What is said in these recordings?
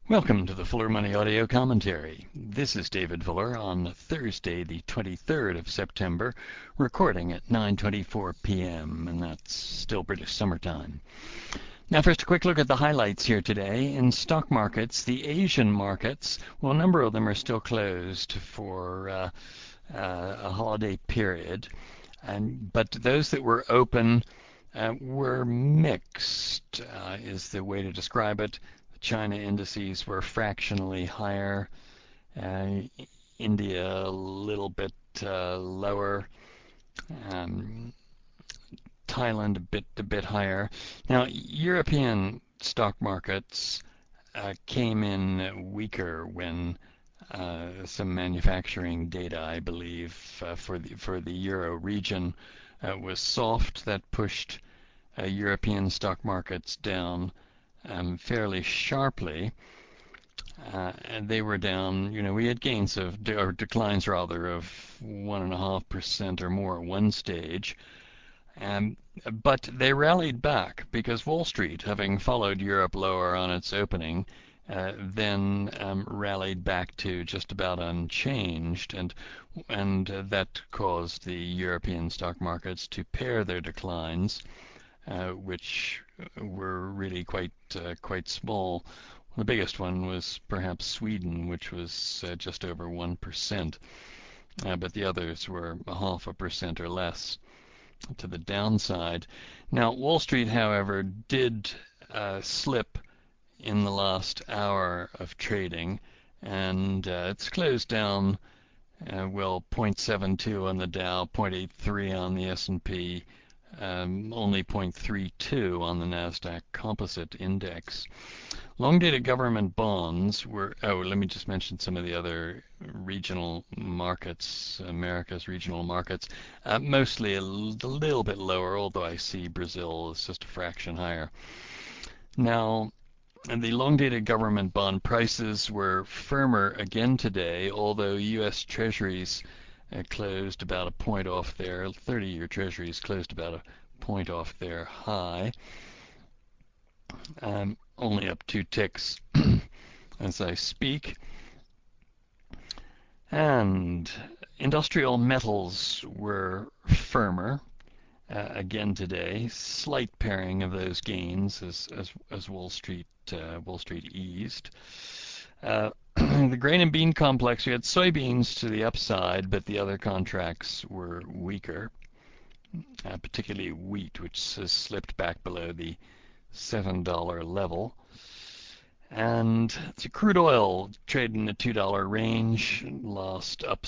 Welcome to the Fuller Money Audio Commentary. This is David Fuller on Thursday, the 23rd of September, recording at 9:24 p.m., and that's still British summertime. Now first, a quick look at the highlights here today. In stock markets, the Asian markets, well, a number of them are still closed for a holiday period, but those that were open were mixed, is the way to describe it. China indices were fractionally higher, uh, India a little bit lower, um, Thailand a bit higher. Now, European stock markets came in weaker when some manufacturing data, I believe, for the euro region was soft. That pushed European stock markets down fairly sharply, and they were down. We had gains or declines rather, of 1.5% or more at one stage, um, but they rallied back because Wall Street, having followed Europe lower on its opening, then rallied back to just about unchanged, and that caused the European stock markets to pare their declines, which were really quite small. The biggest one was perhaps Sweden, which was just over 1%, but the others were 0.5% or less to the downside. Now, Wall Street, however, did slip in the last hour of trading, and it's closed down, 0.72 on the Dow, 0.83 on the S&P, only 0.32 on the Nasdaq Composite Index. Long-dated government bonds were, let me just mention some of the other regional markets, America's regional markets, mostly a little bit lower, although I see Brazil is just a fraction higher. Now, the long-dated government bond prices were firmer again today, although U.S. Treasuries closed about a point off their 30-year Treasuries closed about a point off their high, only up 2 ticks as I speak. And industrial metals were firmer again today. Slight paring of those gains as Wall Street eased. The grain and bean complex, we had soybeans to the upside, but the other contracts were weaker, particularly wheat, which has slipped back below the $7 level. And the crude oil traded in the $2 range, lost up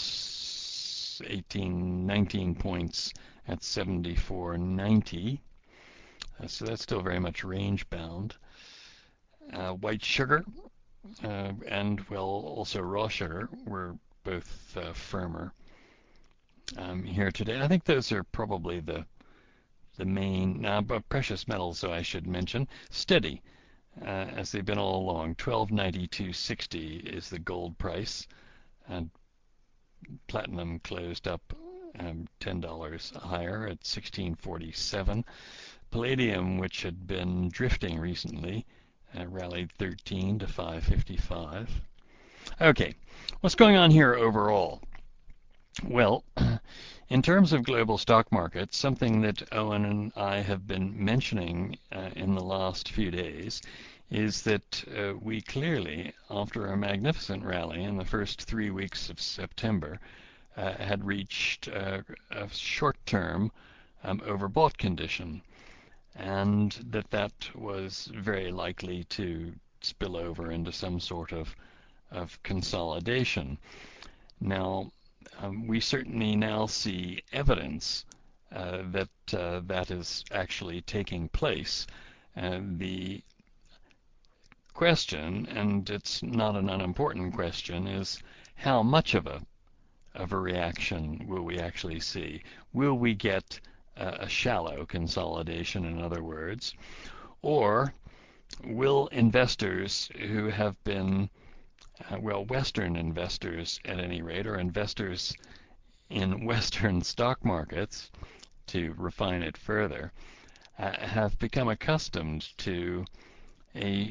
19 points at 74.90. So that's still very much range bound. White sugar and also raw sugar were both firmer here today. I think those are probably the main. But precious metals, so I should mention, steady as they've been all along. 1292.60 is the gold price, and platinum closed up $10 higher at 1647. Palladium, which had been drifting recently, rallied 13 to 555. Okay, what's going on here overall? Well, in terms of global stock markets, something that Owen and I have been mentioning in the last few days is that we clearly, after a magnificent rally in the first 3 weeks of September, had reached a short-term overbought condition, and that was very likely to spill over into some sort of consolidation. Now, we certainly now see evidence that that is actually taking place. The question, and it's not an unimportant question, is how much of a reaction will we actually see? Will we get a shallow consolidation, in other words, or will investors who have been Western investors at any rate, or investors in Western stock markets, to refine it further, have become accustomed to a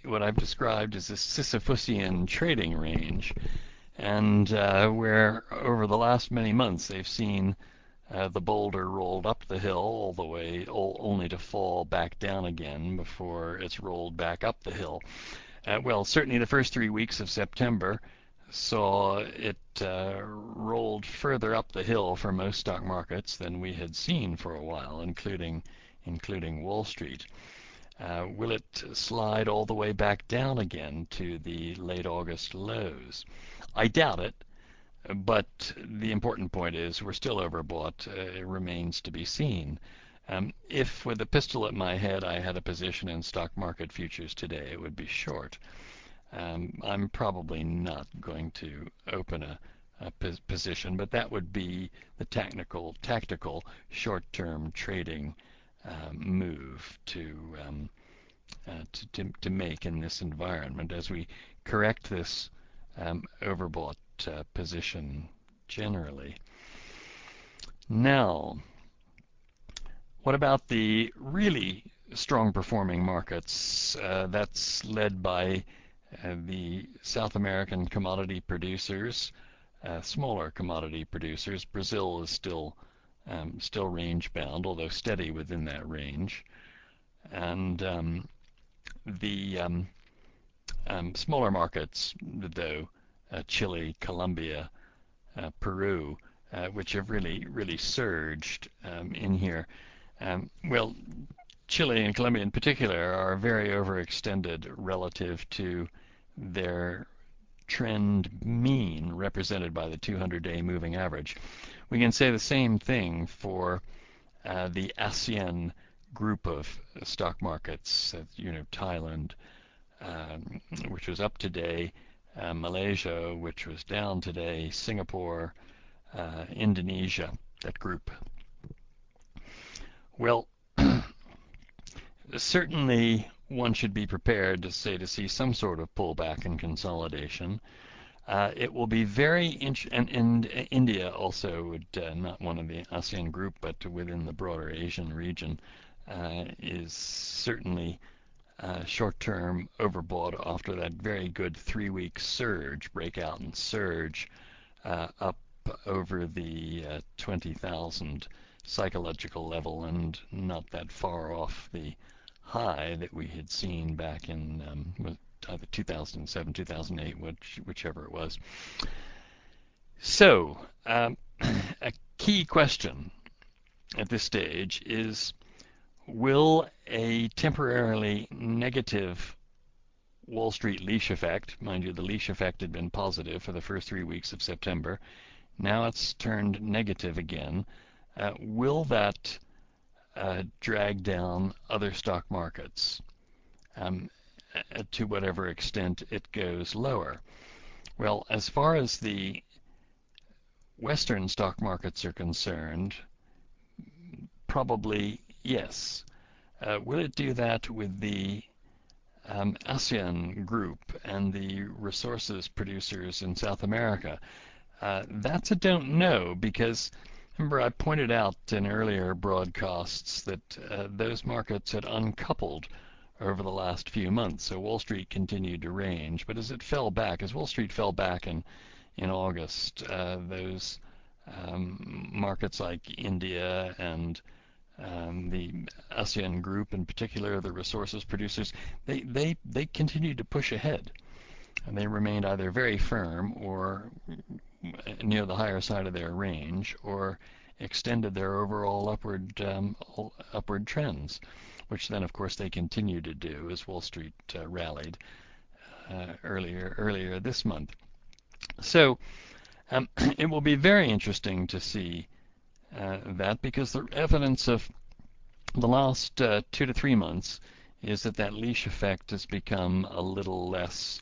what I've described as a Sisyphusian trading range, and where over the last many months they've seen the boulder rolled up the hill all the way, only to fall back down again before it's rolled back up the hill. Well, certainly the first 3 weeks of September saw it rolled further up the hill for most stock markets than we had seen for a while, including Wall Street. Will it slide all the way back down again to the late August lows? I doubt it, but the important point is we're still overbought. It remains to be seen. If with a pistol at my head I had a position in stock market futures today, it would be short. I'm probably not going to open a position, but that would be the tactical short-term trading move to make in this environment as we correct this overbought position generally. Now, what about the really strong performing markets? That's led by the South American commodity producers, smaller commodity producers. Brazil is still range bound, although steady within that range. And the smaller markets, though, Chile, Colombia, Peru, which have really surged in here. Well, Chile and Colombia in particular are very overextended relative to their trend mean represented by the 200-day moving average. We can say the same thing for the ASEAN group of stock markets, Thailand, which was up today, Malaysia, which was down today, Singapore, Indonesia, that group. Well, certainly one should be prepared to see some sort of pullback and consolidation. It will be very and India also would not one of the ASEAN group, but within the broader Asian region, is certainly short-term overbought after that very good 3-week surge, breakout and surge up over the 20,000 psychological level, and not that far off the high that we had seen back in either 2007, 2008, whichever it was. So, a key question at this stage is, will a temporarily negative Wall Street leash effect, mind you, the leash effect had been positive for the first 3 weeks of September, now it's turned negative again, will that drag down other stock markets to whatever extent it goes lower? Well, as far as the Western stock markets are concerned, probably yes. Will it do that with the ASEAN group and the resources producers in South America? That's a don't know, because remember I pointed out in earlier broadcasts that those markets had uncoupled over the last few months. So Wall Street continued to range, but as Wall Street fell back in August, those markets like India and the ASEAN group in particular, the resources producers, they continued to push ahead, and they remained either very firm or near the higher side of their range, or extended their overall upward trends, which then of course they continued to do as Wall Street rallied earlier this month. So it will be very interesting to see that, because the evidence of the last 2 to 3 months is that leash effect has become a little less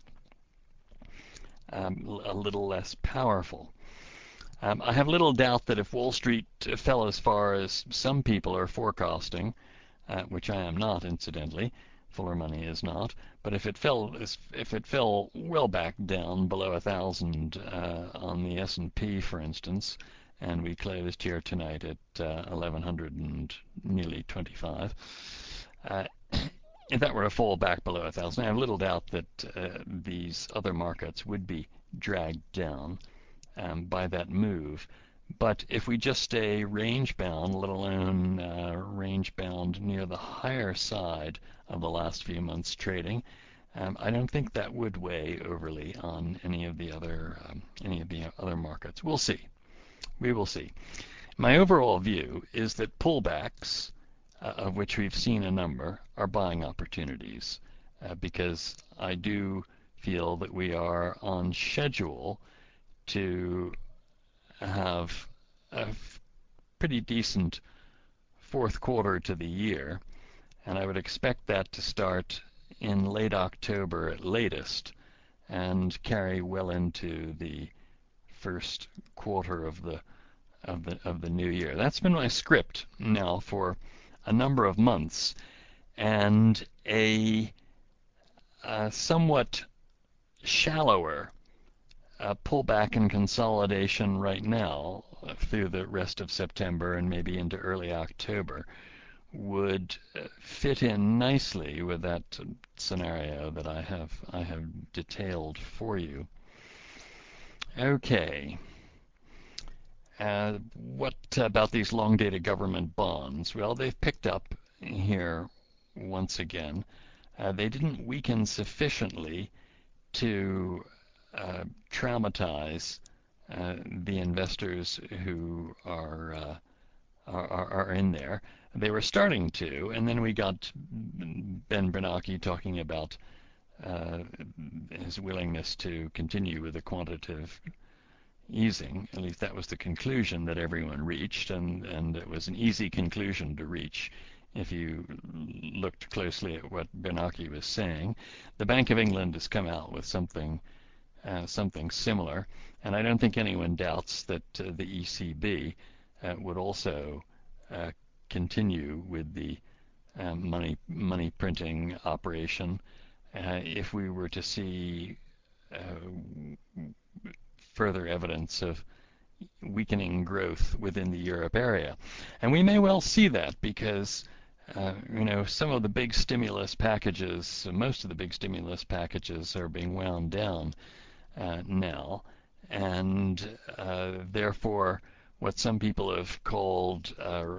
powerful. I have little doubt that if Wall Street fell as far as some people are forecasting, which I am not, incidentally, Fuller Money is not, but if it fell well back down below 1,000 on the S&P, for instance, and we closed here tonight at 1,100 and nearly 25, if that were to fall back below 1,000, I have little doubt that these other markets would be dragged down by that move. But if we just stay range bound, let alone range bound near the higher side of the last few months trading, I don't think that would weigh overly on any of the other markets. We'll see. We will see. My overall view is that pullbacks, of which we've seen a number, are buying opportunities because I do feel that we are on schedule to have a pretty decent fourth quarter to the year, and I would expect that to start in late October at latest and carry well into the first quarter of the new year. That's been my script now for a number of months, and a somewhat shallower pullback and consolidation right now through the rest of September and maybe into early October would fit in nicely with that scenario that I have detailed for you. Okay. What about these long-dated government bonds? Well, they've picked up here once again. They didn't weaken sufficiently to traumatize the investors who are in there. They were starting to, and then we got Ben Bernanke talking about his willingness to continue with the quantitative easing. At least that was the conclusion that everyone reached, and it was an easy conclusion to reach if you looked closely at what Bernanke was saying. The Bank of England has come out with something similar, and I don't think anyone doubts that the ECB would also continue with the money printing operation if we were to see further evidence of weakening growth within the Europe area. And we may well see that because some of the big stimulus packages, most of the big stimulus packages are being wound down now, and therefore what some people have called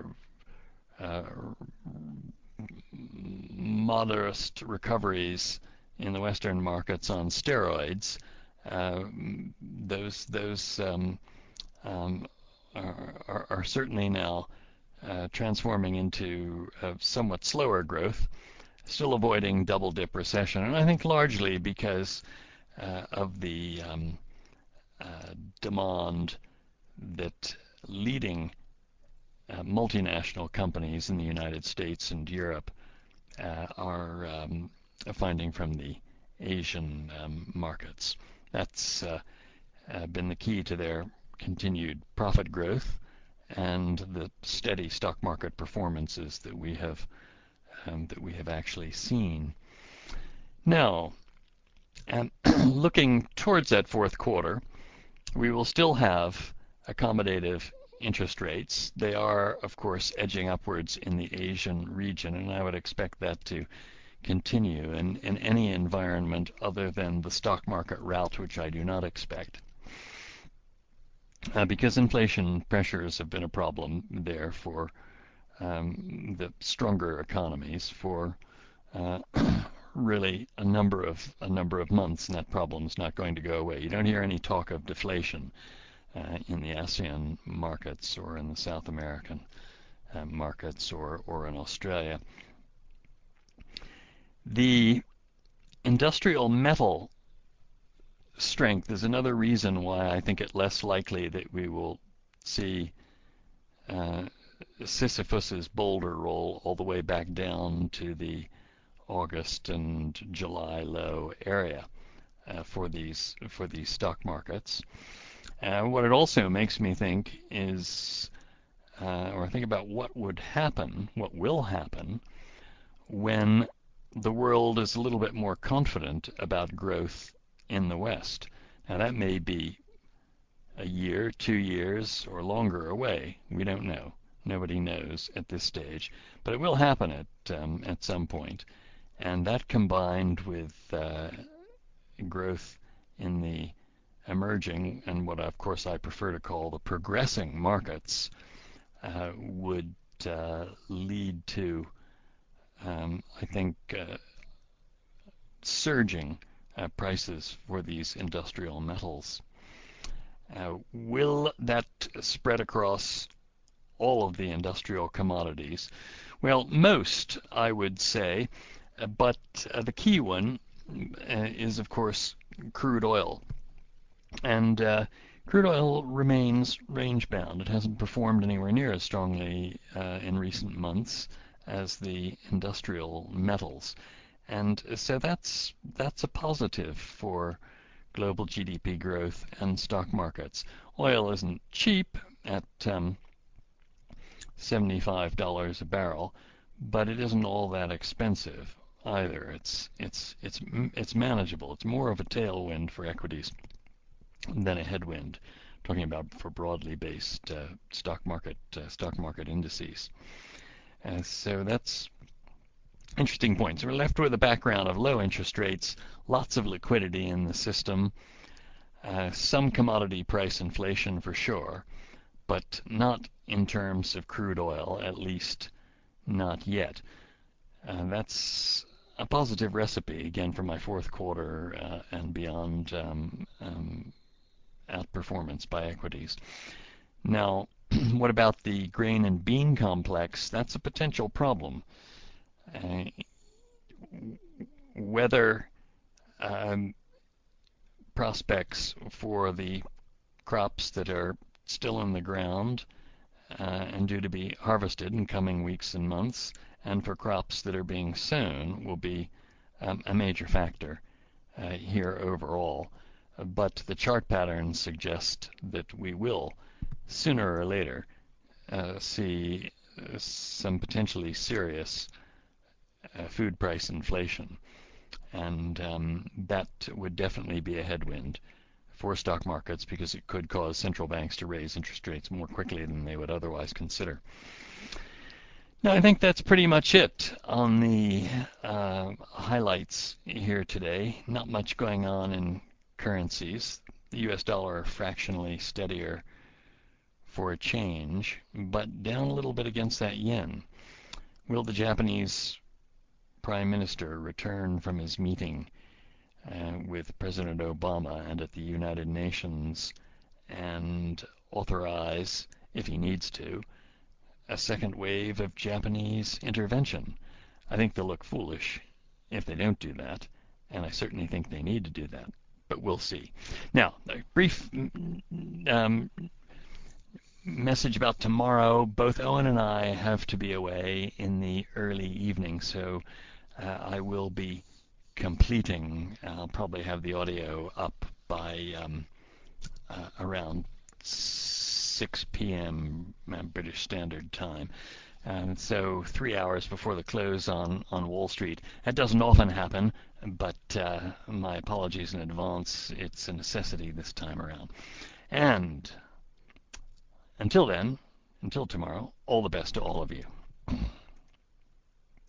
modest recoveries in the Western markets on steroids, those are certainly now transforming into somewhat slower growth, still avoiding double dip recession, and I think largely because of the demand that leading multinational companies in the United States and Europe are finding from the Asian markets. That's been the key to their continued profit growth and the steady stock market performances that we have actually seen. Now, looking towards that fourth quarter, we will still have accommodative interest rates. They are, of course, edging upwards in the Asian region, and I would expect that to continue in any environment other than the stock market route, which I do not expect. Because inflation pressures have been a problem there for the stronger economies for really a number of months, and that problem is not going to go away. You don't hear any talk of deflation in the ASEAN markets or in the South American markets or in Australia. The industrial metal strength is another reason why I think it less likely that we will see Sisyphus's boulder roll all the way back down to the August and July low area for these stock markets. What it also makes me think is, or think about what will happen when the world is a little bit more confident about growth in the West. Now that may be a year, 2 years, or longer away. We don't know. Nobody knows at this stage, but it will happen at some point. And that combined with growth in the emerging, and what of course I prefer to call the progressing markets, would lead to, I think, surging prices for these industrial metals. Will that spread across all of the industrial commodities? Well, most, I would say, but the key one is, of course, crude oil. And crude oil remains range-bound. It hasn't performed anywhere near as strongly in recent months as the industrial metals. And so that's a positive for global GDP growth and stock markets. Oil isn't cheap at $75 a barrel, but it isn't all that expensive either. It's manageable. It's more of a tailwind for equities than a headwind. Talking about for broadly based stock market indices. So that's interesting point. So we're left with a background of low interest rates, lots of liquidity in the system, some commodity price inflation for sure, but not in terms of crude oil, at least not yet. That's a positive recipe, again, for my fourth quarter and beyond outperformance by equities. Now, what about the grain and bean complex? That's a potential problem. Whether prospects for the crops that are still in the ground and due to be harvested in coming weeks and months, and for crops that are being sown will be a major factor here overall. But the chart patterns suggest that we will, sooner or later, see some potentially serious food price inflation. And that would definitely be a headwind for stock markets because it could cause central banks to raise interest rates more quickly than they would otherwise consider. Now, I think that's pretty much it on the highlights here today. Not much going on in currencies. The US dollar fractionally steadier for a change, but down a little bit against that yen. Will the Japanese Prime Minister return from his meeting with President Obama and at the United Nations and authorize, if he needs to, a second wave of Japanese intervention? I think they'll look foolish if they don't do that, and I certainly think they need to do that, but we'll see. Now, a brief message about tomorrow. Both Owen and I have to be away in the early evening, so I will be completing. I'll probably have the audio up by around 6 p.m. British Standard Time. So 3 hours before the close on Wall Street. That doesn't often happen, but my apologies in advance. It's a necessity this time around. And until then, until tomorrow, all the best to all of you.